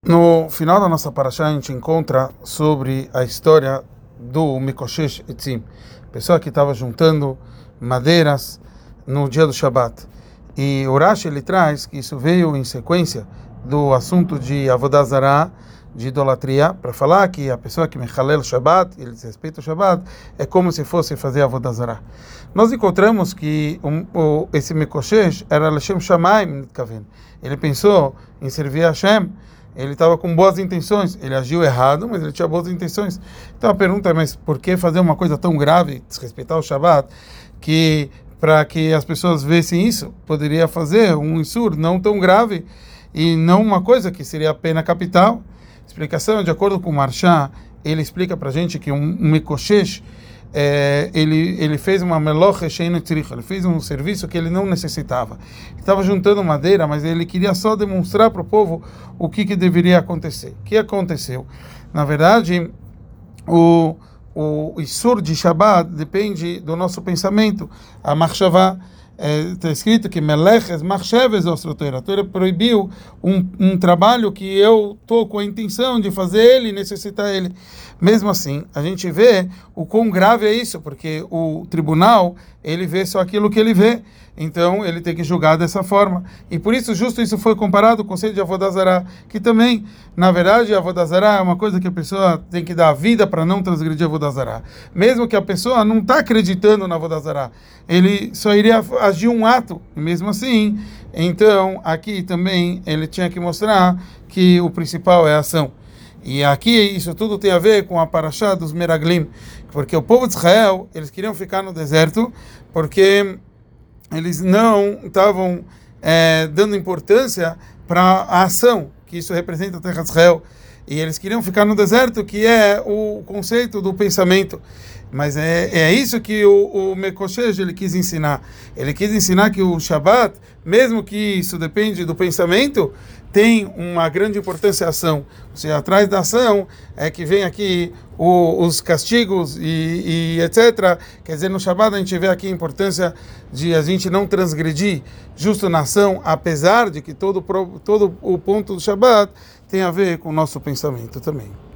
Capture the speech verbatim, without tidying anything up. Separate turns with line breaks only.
No final da nossa paraxá, a gente encontra sobre a história do Mikoshesh Etzim, pessoa que estava juntando madeiras no dia do Shabat. E o Rashi, ele traz que isso veio em sequência do assunto de Avodah Zarah, de idolatria, para falar que a pessoa que mechalel o Shabat, ele respeita o Shabat, é como se fosse fazer Avodah Zarah. Nós encontramos que um, o, esse Mikoshesh era Lashem Shamayim Nitkaven. Ele pensou em servir a Hashem. Ele estava com boas intenções, ele agiu errado, mas ele tinha boas intenções. Então a pergunta é, mas por que fazer uma coisa tão grave, desrespeitar o Shabat, que para que as pessoas vissem isso, poderia fazer um insur não tão grave e não uma coisa que seria a pena capital? Explicação, de acordo com o Marsha, ele explica para a gente que um, um Mikoshesh, É, ele, ele fez uma meloche sheino tzrich, ele fez um serviço que ele não necessitava. Ele estava juntando madeira, mas ele queria só demonstrar para o povo o que, que deveria acontecer. O que aconteceu? Na verdade, o, o Isur de Shabbat depende do nosso pensamento. A Machshavá, está é, escrito que Meleches Machsheves Ostroteira. A Torá proibiu um, um trabalho que eu estou com a intenção de fazer ele e necessitar ele. Mesmo assim, a gente vê o quão grave é isso, porque o tribunal, ele vê só aquilo que ele vê, então ele tem que julgar dessa forma. E por isso, justo isso foi comparado com o conceito de Avodah Zarah, que também, na verdade, Avodah Zarah é uma coisa que a pessoa tem que dar a vida para não transgredir Avodah Zarah. Mesmo que a pessoa não está acreditando na Avodah Zarah, ele só iria agir um ato, mesmo assim. Então, aqui também, ele tinha que mostrar que o principal é a ação. E aqui isso tudo tem a ver com a paraxá dos Meraglim, porque o povo de Israel, eles queriam ficar no deserto, porque eles não estavam é, dando importância para a ação, que isso representa a terra de Israel. E eles queriam ficar no deserto, que é o conceito do pensamento. Mas é, é isso que o, o Mikoshesh, ele quis ensinar. Ele quis ensinar que o Shabat, mesmo que isso depende do pensamento, tem uma grande importância a ação. Ou seja, atrás da ação é que vem aqui o, os castigos e, e etcétera. Quer dizer, no Shabat a gente vê aqui a importância de a gente não transgredir justo na ação, apesar de que todo, todo o ponto do Shabat tem a ver com o nosso pensamento também.